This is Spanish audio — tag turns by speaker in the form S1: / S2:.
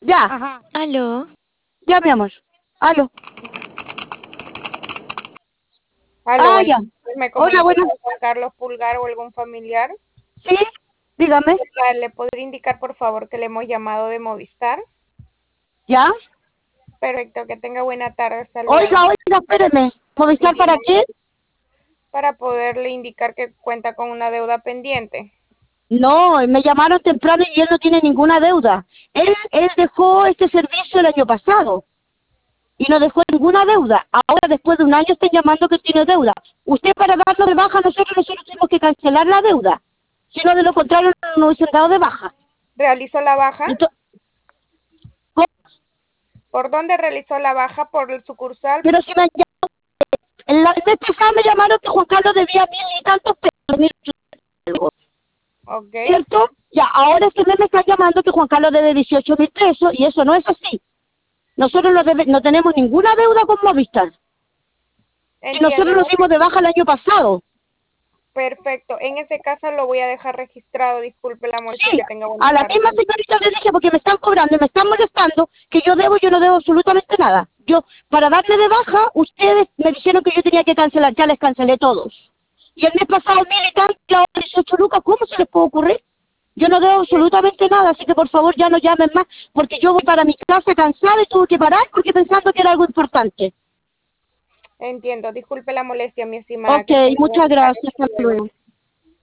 S1: Ya,
S2: Ajá.
S3: Aló,
S1: ya, mi amor. Aló.
S4: Aló,
S1: Ah,
S4: buenas
S1: ya.
S4: tardes. Me
S1: Hola,
S4: comunico
S1: buenas.
S4: con Juan Carlos Pulgar o algún familiar.
S1: Sí, dígame.
S4: ¿Qué tal? ¿Le podría indicar, por favor, que le hemos llamado de Movistar?
S1: ¿Ya?
S4: Perfecto, que tenga buena tarde. Hasta luego.
S1: Oiga, espéreme.
S4: Sí,
S1: ¿Movistar para
S4: dígame.
S1: qué?
S4: Para poderle indicar que cuenta con una deuda pendiente.
S1: No, me llamaron temprano y él no tiene ninguna deuda. Él dejó este servicio el año pasado y no dejó ninguna deuda. Ahora, después de un año, están llamando que tiene deuda. Usted, para darlo de baja, nosotros tenemos que cancelar la deuda. Si no, de lo contrario, no nos hubiesen dado de baja.
S4: ¿Realizó la baja?
S1: Entonces,
S4: ¿Por dónde realizó la baja? ¿Por el sucursal?
S1: pero si me han el mes pasado me llamaron que Juan Carlos debía 1.000 y tantos pesos, 1.800 algo,
S4: Ok.
S1: ¿cierto? Ya, ahora este mes me están llamando que Juan Carlos debe 18.000 pesos y eso no es así. Nosotros no tenemos ninguna deuda con Movistar. Si
S4: Entiendo.
S1: nosotros nos dimos de baja el año pasado.
S4: Perfecto. En ese caso lo voy a dejar registrado. Disculpe la molestia.
S1: Sí,
S4: Que tenga buena
S1: a la
S4: tarde.
S1: misma señorita le dije porque me están cobrando y me están molestando que yo no debo absolutamente nada. Yo, para darle de baja, ustedes me dijeron que yo tenía que cancelar, ya les cancelé todos. Y el mes pasado 1.000 y tantos, y ahora 18 lucas, ¿cómo se les puede ocurrir? Yo no debo absolutamente nada, así que por favor ya no llamen más, porque yo voy para mi casa cansada y tuve que parar porque pensando que era algo importante.
S4: Entiendo. Disculpe la molestia, mi estimada.
S1: Ok,
S4: Que tenga
S1: muchas
S4: buena tarde.
S1: gracias,
S4: Hasta
S1: hasta
S4: luego.
S1: luego.